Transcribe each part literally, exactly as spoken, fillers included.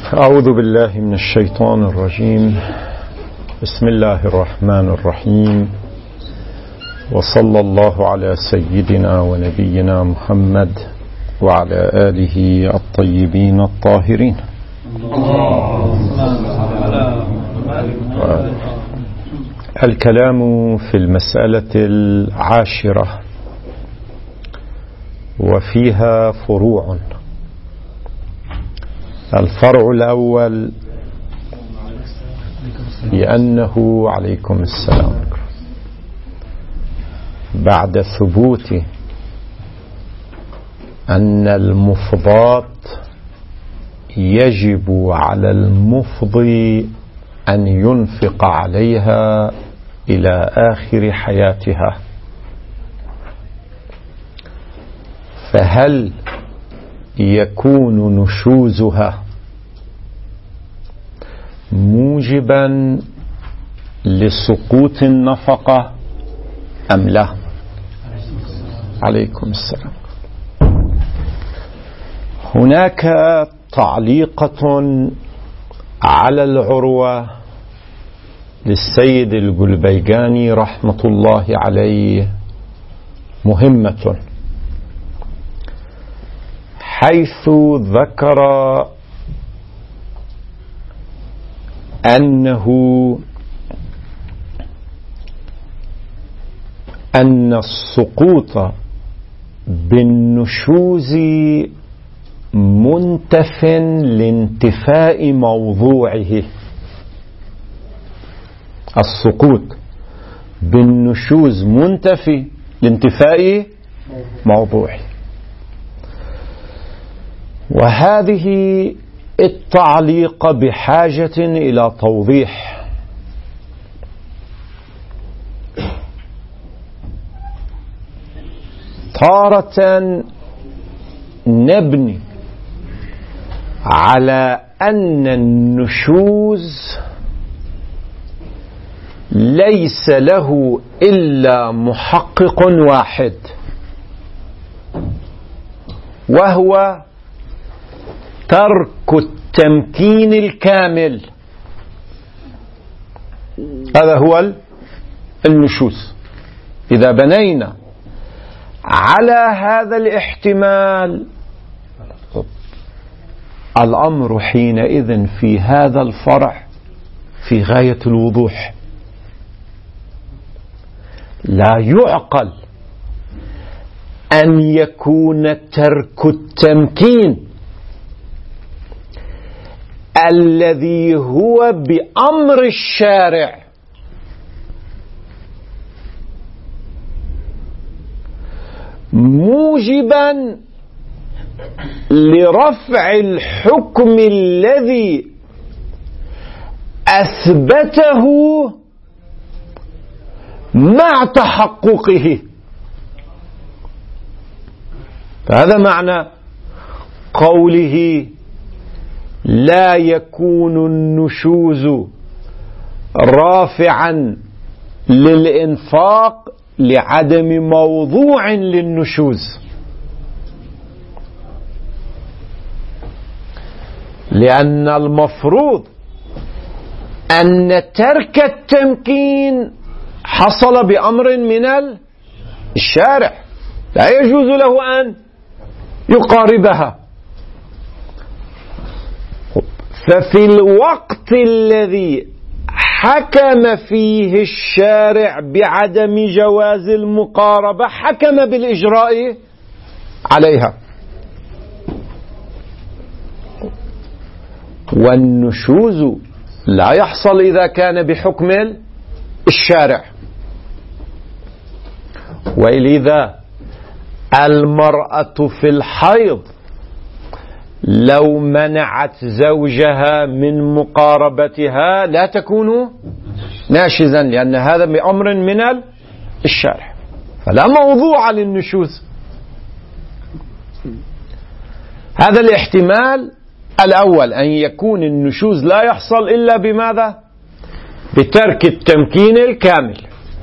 أعوذ بالله من الشيطان الرجيم. بسم الله الرحمن الرحيم، وصلى الله على سيدنا ونبينا محمد وعلى آله الطيبين الطاهرين. الكلام في المسألة العاشرة وفيها فروع. الفرع الأول بأنه عليكم السلام بعد ثبوت أن المفضات يجب على المفضي أن ينفق عليها إلى آخر حياتها، فهل يكون نشوزها موجبا لسقوط النفقة أم لا؟ عليكم السلام. هناك تعليقة على العروة للسيد القلبيجاني رحمة الله عليه مهمة، حيث ذكر أنه أن السقوط بالنشوز منتف لانتفاء موضوعه. السقوط بالنشوز منتفي لانتفاء موضوعه، وهذه التعليق بحاجة إلى توضيح. تارة نبني على أن النشوز ليس له إلا محقق واحد، وهو ترك التمكين الكامل. هذا هو النشوز. إذا بنينا على هذا الاحتمال الأمر حينئذ في هذا الفرع في غاية الوضوح. لا يعقل أن يكون ترك التمكين الذي هو بأمر الشارع موجبا لرفع الحكم الذي أثبته مع تحققه. فهذا معنى قوله لا يكون النشوز رافعا للإنفاق لعدم موضوع للنشوز، لأن المفروض أن ترك التمكين حصل بأمر من الشارع، لا يجوز له أن يقاربها. ففي الوقت الذي حكم فيه الشارع بعدم جواز المقاربة حكم بالإجراء عليها، والنشوز لا يحصل إذا كان بحكم الشارع. ولذا المرأة في الحيض لو منعت زوجها من مقاربتها لا تكون ناشزا، لأن هذا بأمر من الشارع، فلا موضوع للنشوز. هذا الاحتمال الأول، أن يكون النشوز لا يحصل إلا بماذا؟ بترك التمكين الكامل.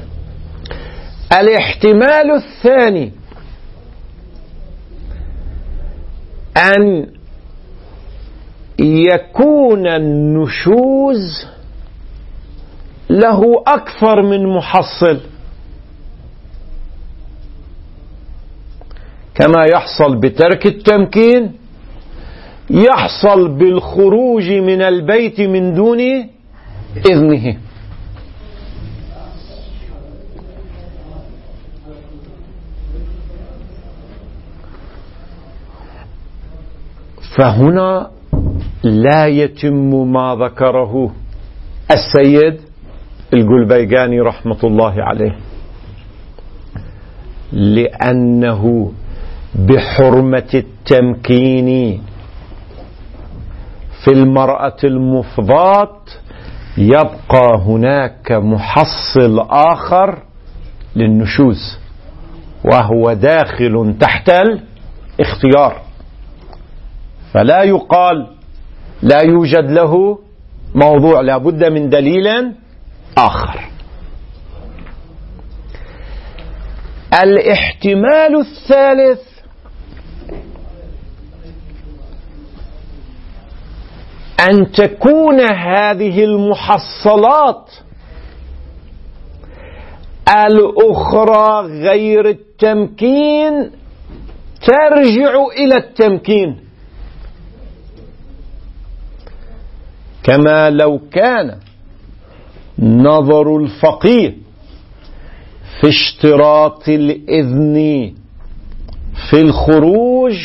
الاحتمال الثاني أن يكون النشوز له أكثر من محصل، كما يحصل بترك التمكين يحصل بالخروج من البيت من دون إذنه. فهنا لا يتم ما ذكره السيد القلبيقاني رحمة الله عليه، لأنه بحرمة التمكين في المرأة المفضاة يبقى هناك محصل آخر للنشوز، وهو داخل تحت الاختيار، فلا يقال لا يوجد له موضوع، لا بد من دليل آخر. الاحتمال الثالث أن تكون هذه المحصلات الأخرى غير التمكين ترجع إلى التمكين، كما لو كان نظر الفقيه في اشتراط الإذن في الخروج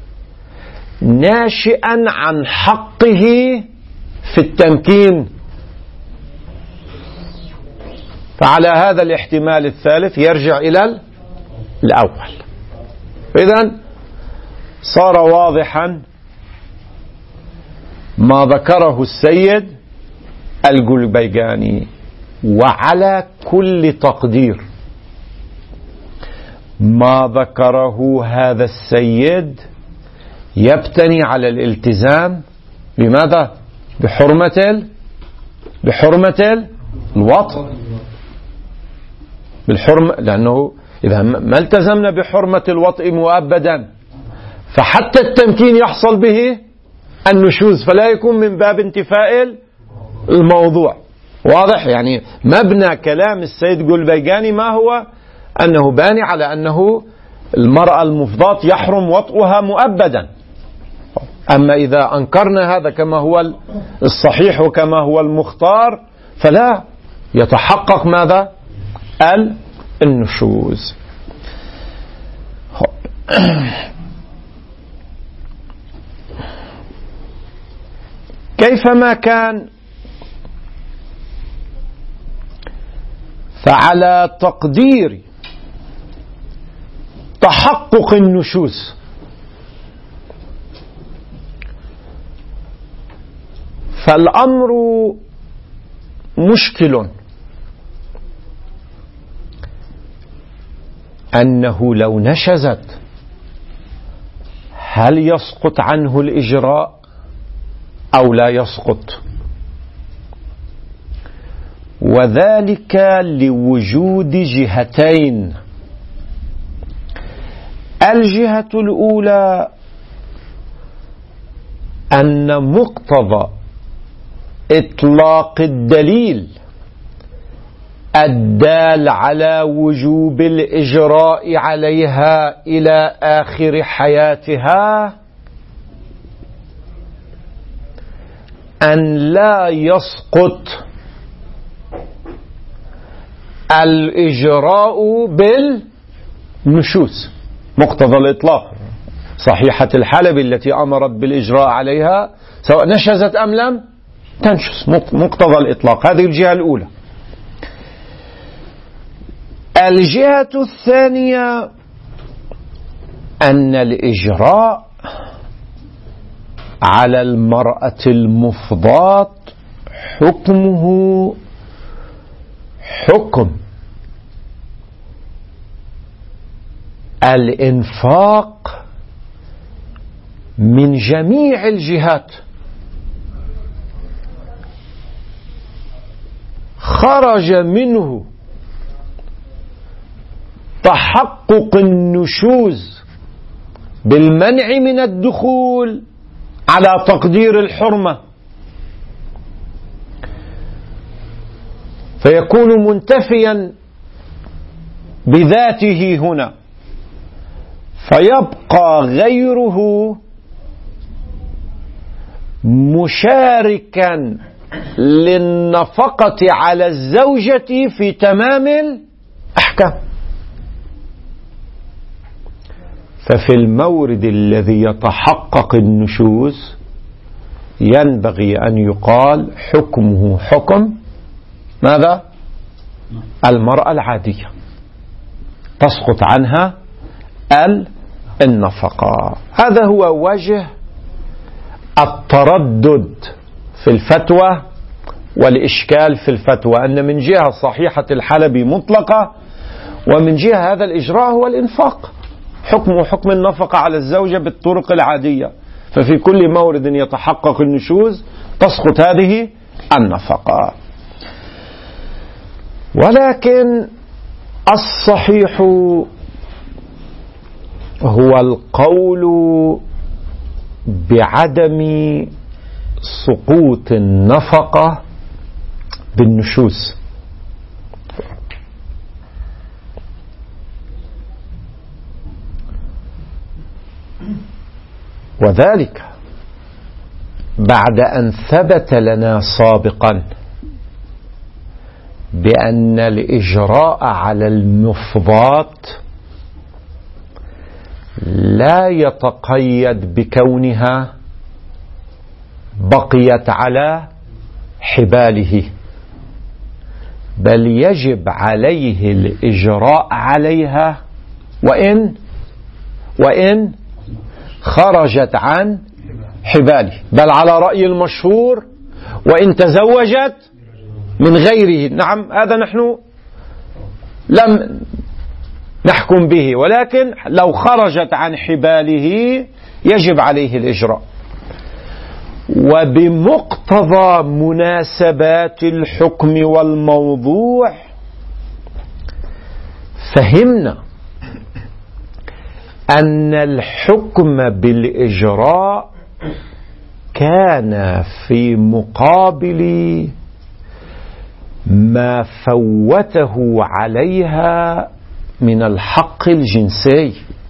ناشئا عن حقه في التمكين، فعلى هذا الاحتمال الثالث يرجع إلى الأول. إذن صار واضحا ما ذكره السيد القلبيقاني، وعلى كل تقدير ما ذكره هذا السيد يبتني على الالتزام بماذا؟ بحرمة بحرمة الوطء، بالحرمة، لأنه إذا ما التزمنا بحرمة الوطء مؤبدا فحتى التمكين يحصل به النشوز، فلا يكون من باب انتفاء الموضوع. واضح؟ يعني مبنى كلام السيد قلبيقاني ما هو؟ أنه باني على أنه المرأة المفضاة يحرم وطئها مؤبدا. أما إذا أنكرنا هذا كما هو الصحيح وكما هو المختار فلا يتحقق ماذا؟ النشوز. كيفما كان، فعلى تقدير تحقق النشوز فالأمر مشكل، أنه لو نشزت هل يسقط عنه الإجراء أو لا يسقط؟ وذلك لوجود جهتين. الجهة الأولى أن مقتضى إطلاق الدليل الدال على وجوب الإجراء عليها إلى آخر حياتها أن لا يسقط الإجراء بالنشوز. مقتضى الإطلاق صحيحة الحلب التي أمرت بالإجراء عليها سواء نشزت أم لم تنشز، مقتضى الإطلاق. هذه الجهة الأولى. الجهة الثانية أن الإجراء على المرأة المفضاة حكمه حكم الإنفاق من جميع الجهات، خرج منه تحقق النشوز بالمنع من الدخول على تقدير الحرمة، فيكون منتفيا بذاته هنا، فيبقى غيره مشاركا للنفقة على الزوجة في تمام الأحكام. ففي المورد الذي يتحقق النشوز ينبغي أن يقال حكمه حكم ماذا؟ المرأة العادية، تسقط عنها النفقة. هذا هو وجه التردد في الفتوى والإشكال في الفتوى، أن من جهة صحيحة الحلبي مطلقة، ومن جهة هذا الإجراء هو الإنفاق، حكمه حكم النفقة على الزوجة بالطرق العادية. ففي كل مورد يتحقق النشوز تسقط هذه النفقة. ولكن الصحيح هو القول بعدم سقوط النفقة بالنشوز، وذلك بعد أن ثبت لنا سابقا بأن الإجراء على المفضات لا يتقيد بكونها بقيت على حباله، بل يجب عليه الإجراء عليها وإن وإن خرجت عن حباله، بل على رأي المشهور وإن تزوجت من غيره. نعم، هذا نحن لم نحكم به، ولكن لو خرجت عن حباله يجب عليه الإجراء. وبمقتضى مناسبات الحكم والموضوع فهمنا أن الحكم بالإجراء كان في مقابل ما فوته عليها من الحق الجنسي.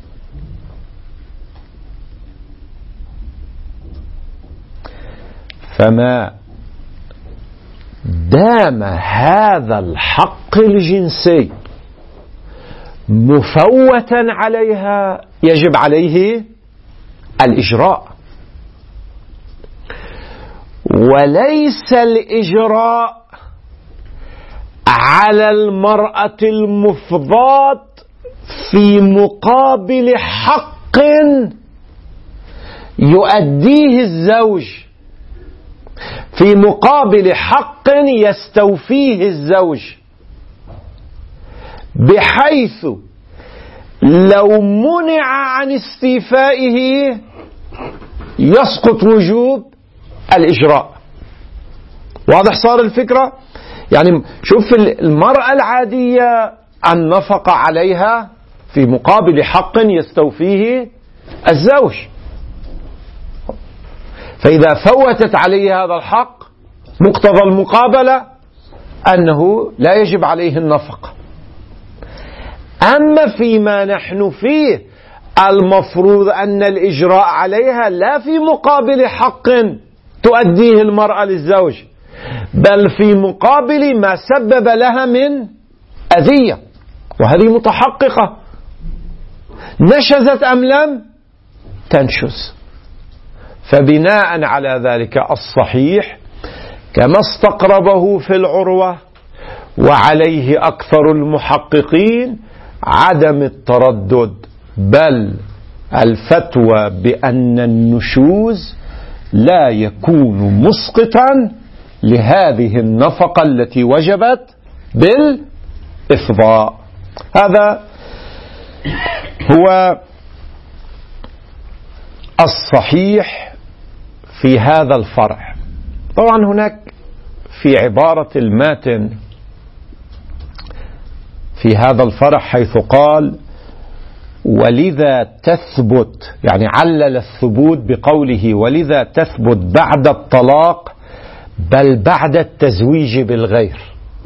فما دام هذا الحق الجنسي مفوتا عليها يجب عليه الإجراء، وليس الإجراء على المرأة المفضات في مقابل حق يؤديه الزوج، في مقابل حق يستوفيه الزوج، بحيث لو منع عن استيفائه يسقط وجوب الإجراء. واضح صار الفكرة؟ يعني شوف المرأة العادية النفقة عليها في مقابل حق يستوفيه الزوج، فإذا فوتت عليه هذا الحق مقتضى المقابلة أنه لا يجب عليه النفقة. أما فيما نحن فيه المفروض أن الإجراء عليها لا في مقابل حق تؤديه المرأة للزوج، بل في مقابل ما سبب لها من أذية، وهذه متحققة نشزت أم لم تنشز. فبناء على ذلك الصحيح كما استقربه في العروة وعليه أكثر المحققين عدم التردد، بل الفتوى بأن النشوز لا يكون مسقطا لهذه النفقة التي وجبت بالإفضاء. هذا هو الصحيح في هذا الفرع. طبعا هناك في عبارة الماتن في هذا الفرع حيث قال ولذا تثبت، يعني علل الثبوت بقوله ولذا تثبت بعد الطلاق بل بعد التزويج بالغير.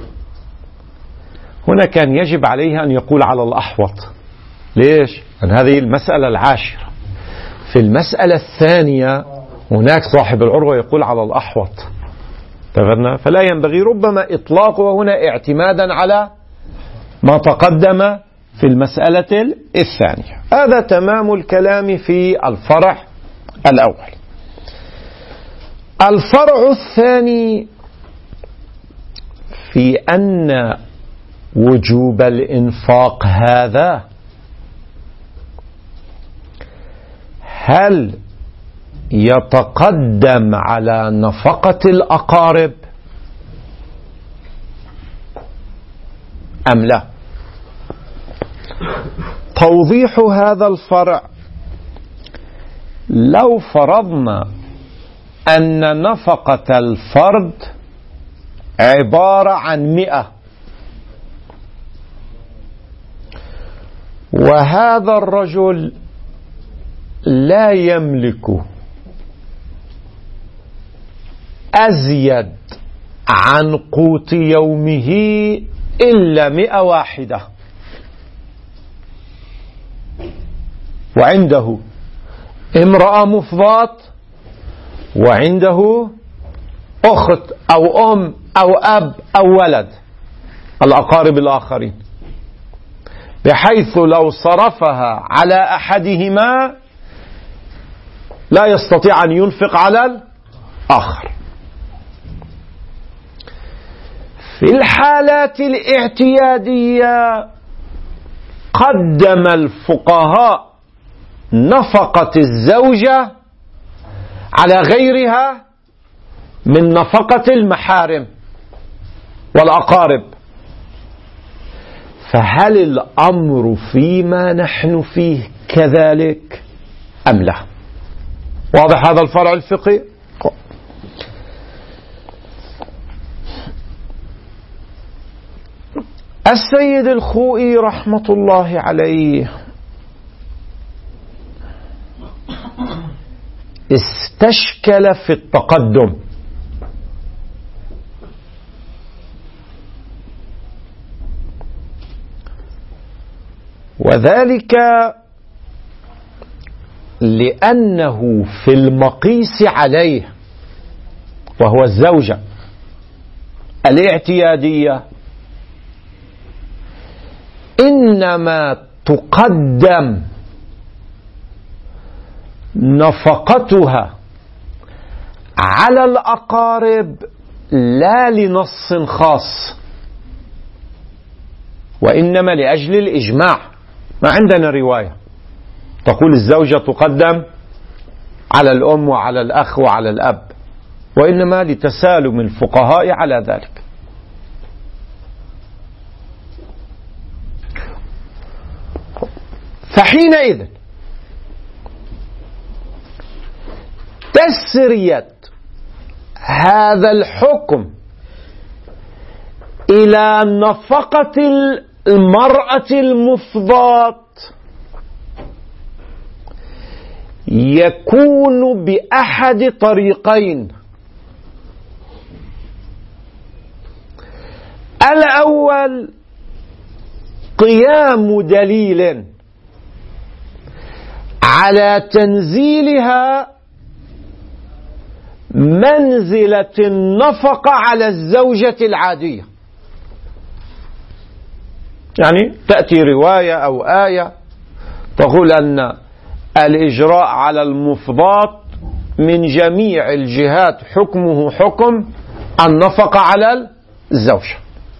هنا كان يجب عليه أن يقول على الأحوط. ليش؟ لأن هذه المسألة العاشرة. في المسألة الثانية هناك صاحب العروة يقول على الأحوط، فلا ينبغي ربما إطلاقه هنا اعتمادا على ما تقدم في المسألة الثانية. هذا تمام الكلام في الفرع الأول. الفرع الثاني في أن وجوب الإنفاق هذا هل يتقدم على نفقة الأقارب أم لا؟ توضيح هذا الفرع: لو فرضنا أن نفقة الفرد عبارة عن مئة، وهذا الرجل لا يملك أزيد عن قوت يومه إلا مئة واحدة، وعنده امرأة مفضات، وعنده أخت أو أم أو أب أو ولد، الأقارب الآخرين، بحيث لو صرفها على أحدهما لا يستطيع أن ينفق على الآخر. في الحالات الاعتيادية قدم الفقهاء نفقة الزوجة على غيرها من نفقة المحارم والأقارب. فهل الأمر فيما نحن فيه كذلك أم لا؟ واضح هذا الفرع الفقهي؟ السيد الخوئي رحمة الله عليه استشكل في التقدم، وذلك لأنه في المقيس عليه وهو الزوجة الاعتيادية إنما تقدم نفقتها على الأقارب لا لنص خاص، وإنما لأجل الإجماع. ما عندنا رواية تقول الزوجة تقدم على الأم وعلى الأخ وعلى الأب، وإنما لتسالم الفقهاء على ذلك. فحينئذ تسرية هذا الحكم إلى نفقة المرأة المفضات يكون بأحد طريقين: الأول قيام دليل على تنزيلها منزلة النفقة على الزوجة العادية، يعني تأتي رواية أو آية تقول أن الإجراء على المفضات من جميع الجهات حكمه حكم النفقة على الزوجة.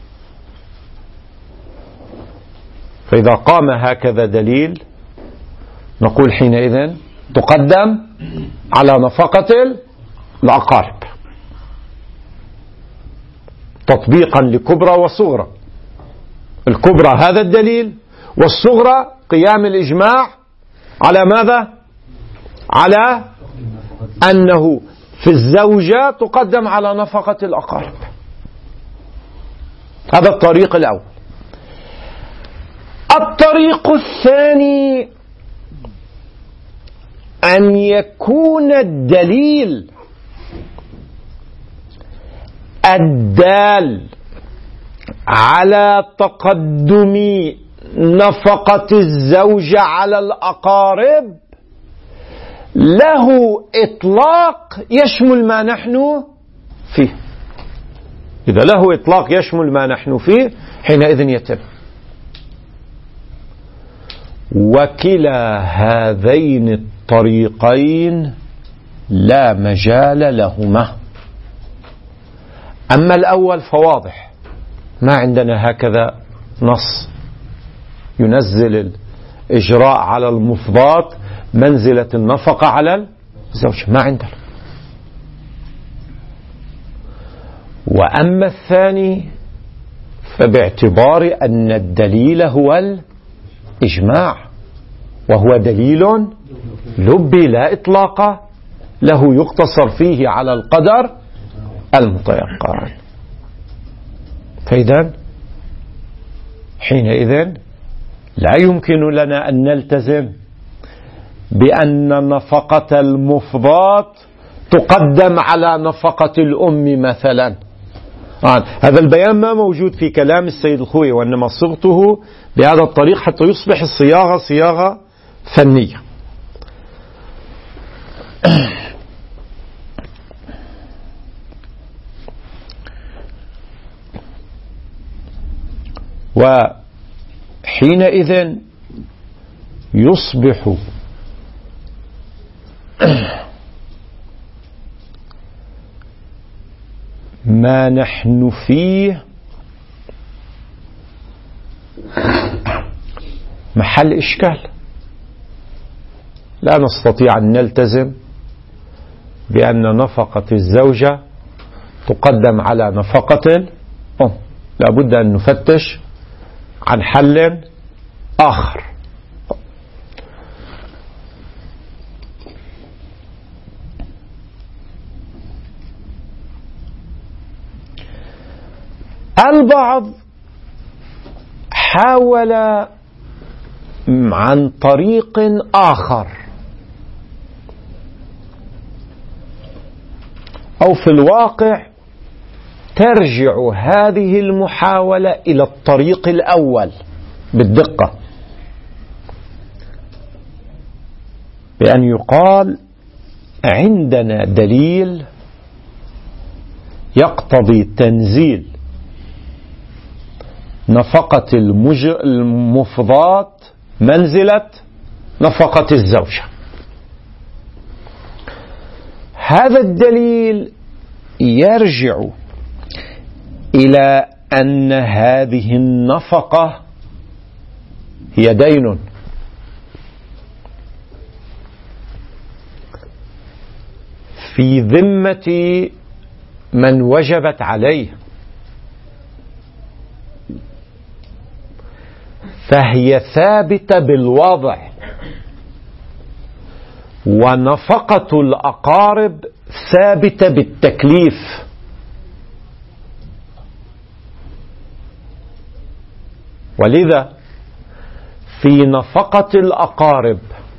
فإذا قام هكذا دليل نقول حينئذ تقدم على نفقة الأقارب تطبيقا لكبرى وصغرى. الكبرى هذا الدليل، والصغرى قيام الإجماع على ماذا؟ على أنه في الزوجة تقدم على نفقة الأقارب. هذا الطريق الأول. الطريق الثاني أن يكون الدليل الدال على تقدم نفقة الزوجة على الأقارب له إطلاق يشمل ما نحن فيه. إذا له إطلاق يشمل ما نحن فيه حينئذ يتم. وكلا هذين الطريقين لا مجال لهما. أما الأول فواضح، ما عندنا هكذا نص ينزل الإجراء على المفضات منزلة النفقة على الزوجة، ما عندنا. وأما الثاني فباعتبار أن الدليل هو الإجماع، وهو دليل لبي لا إطلاق له، يقتصر فيه على القدر المتيقن. فإذا حينئذ لا يمكن لنا أن نلتزم بأن نفقة المفضات تقدم على نفقة الأم مثلا. آه. هذا البيان ما موجود في كلام السيد الخوئي، وإنما صغته بهذا الطريق حتى يصبح الصياغة صياغة فنية. وحينئذ يصبح ما نحن فيه محل إشكال. لا نستطيع أن نلتزم بأن نفقة الزوجة تقدم على نفقة الأم، لا بد أن نفتش عن حل آخر. البعض حاول عن طريق آخر، أو في الواقع ترجع هذه المحاولة إلى الطريق الأول بالدقة، بأن يقال عندنا دليل يقتضي تنزيل نفقة المفضات منزلة نفقة الزوجة. هذا الدليل يرجع إلى أن هذه النفقة هي دين، في ذمة من وجبت عليه، فهي ثابتة بالوضع، ونفقة الأقارب ثابتة بالتكليف. ولذا في نفقة الأقارب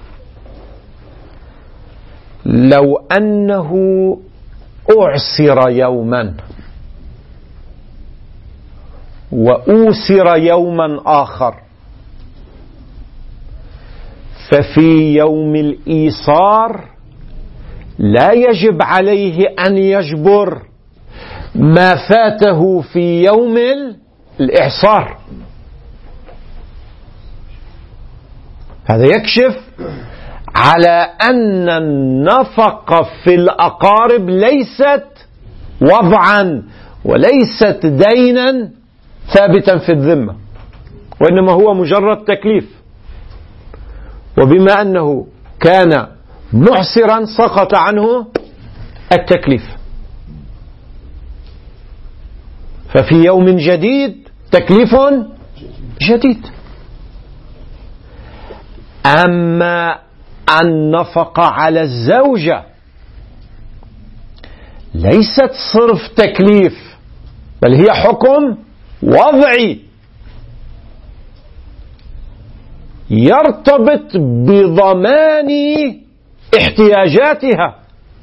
لو أنه أعسر يوما وأوسر يوما آخر، ففي يوم الإيصار لا يجب عليه أن يجبر ما فاته في يوم الإعصار. هذا يكشف على أن النفقة في الأقارب ليست وضعا وليست دينا ثابتا في الذمة، وإنما هو مجرد تكليف. وبما أنه كان معسرا سقط عنه التكليف، ففي يوم جديد تكليف جديد. أما النفقة على الزوجة ليست صرف تكليف، بل هي حكم وضعي. يرتبط بضمان احتياجاتها.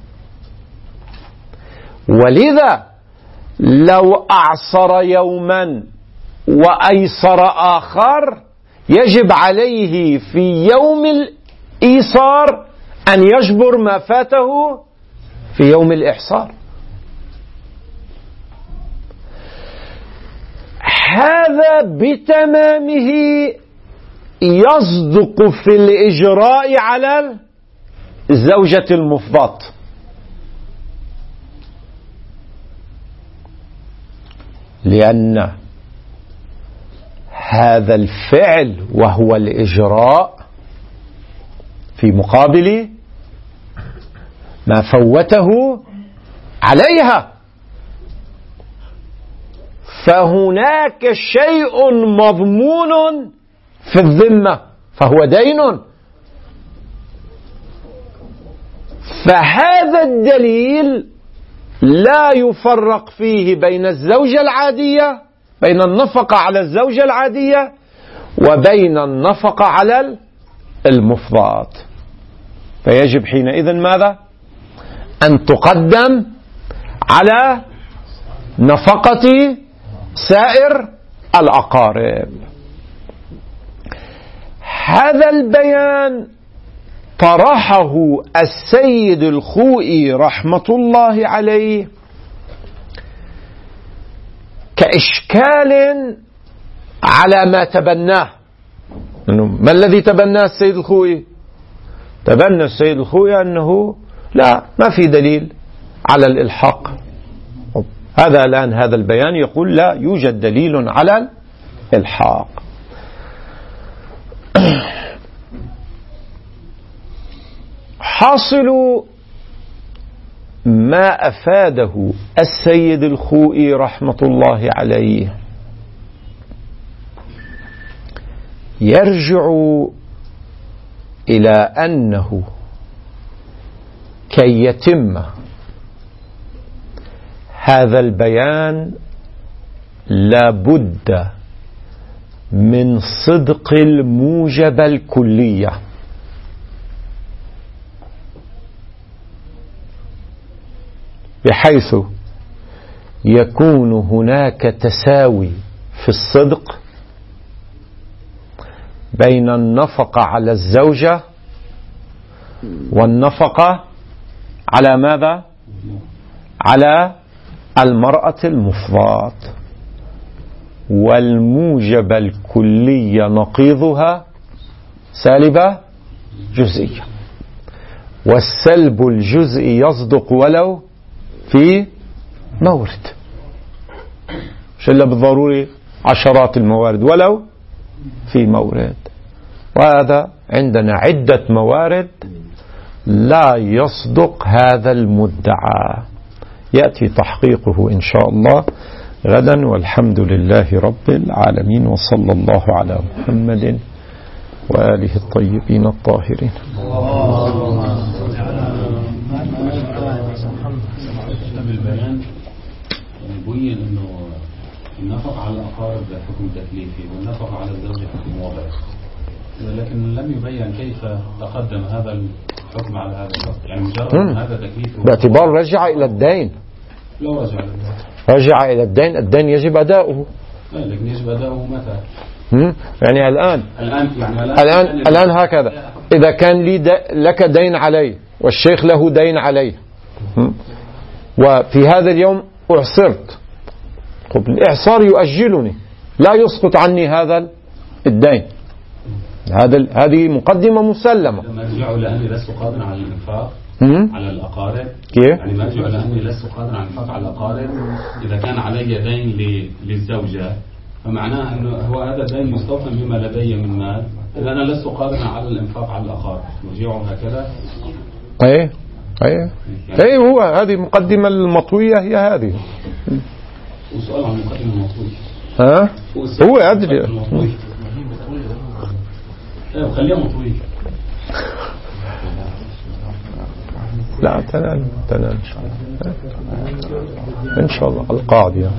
ولذا لو أعصر يوما وأيسر آخر يجب عليه في يوم الإيسار أن يجبر ما فاته في يوم الإحصار. هذا بتمامه يصدق في الإجراء على الزوجة المفضاة، لأن هذا الفعل وهو الإجراء في مقابل ما فوته عليها، فهناك شيء مضمون في الذمة فهو دين. فهذا الدليل لا يفرق فيه بين الزوجة العادية، بين النفقة على الزوجة العادية وبين النفقة على المفضاة. فيجب حينئذ ماذا؟ أن تقدم على نفقة سائر الأقارب. هذا البيان طرحه السيد الخوئي رحمة الله عليه كإشكال على ما تبناه. ما الذي تبناه السيد الخوئي؟ تبنى السيد الخوئي أنه لا، ما في دليل على الإلحاق. هذا الآن هذا البيان يقول لا يوجد دليل على الإلحاق. حاصل ما أفاده السيد الخوئي رحمة الله عليه يرجع إلى أنه كي يتم هذا البيان لا بد من صدق الموجب الكلية، بحيث يكون هناك تساوي في الصدق بين النفقة على الزوجة والنفقة على ماذا؟ على المرأة المفضاة. والموجب الكلية نقيضها سالبة جزئية، والسلب الجزئي يصدق ولو في مورد، مش إلا بالضروري عشرات الموارد، ولو في مورد. وهذا عندنا عدة موارد لا يصدق هذا المدعى، يأتي تحقيقه إن شاء الله غدا. والحمد لله رب العالمين، وصلى الله على محمد وآله الطيبين الطاهرين. بالبيان يبين انه النفقة على الأقارب حكم تكليفي والنفقة على الزوج حكم وضعي، لكن لم يبين كيف تقدم هذا الحكم على هذا الشخص. يعني مجرد هذا تكليف باعتبار رجع إلى الدين. لو رجع إلى الدين رجع إلى الدين، الدين يجب أداؤه. لا، لكن يجب أداؤه متى؟ يعني الآن الآن يعني الآن الآن, الآن هكذا، إذا كان لي لك دين علي والشيخ له دين علي، وفي هذا اليوم أعصرت، الإعصار يؤجلني، لا يسقط عني هذا الدين. هذا هذه مقدمة مسلمة. مرجع لأني لست قادر على الإنفاق على الأقارب. كيف؟ يعني مرجع لأني لست قادر على الإنفاق على الأقارب. إذا كان علي دين للزوجة فمعناه أنه هو هذا الدين مستوفى بما لدي من مال، إذا أنا لست قادر على الإنفاق على الأقارب، مرجعه هكذا. أيه أيه أيه هو هذه مقدمة المطوية، هي هذه. وسؤال عن المقدمة المطوية. ها؟ هو أدري. ايوه خليها مطوية. لا تنام تنام إن شاء الله القاضية.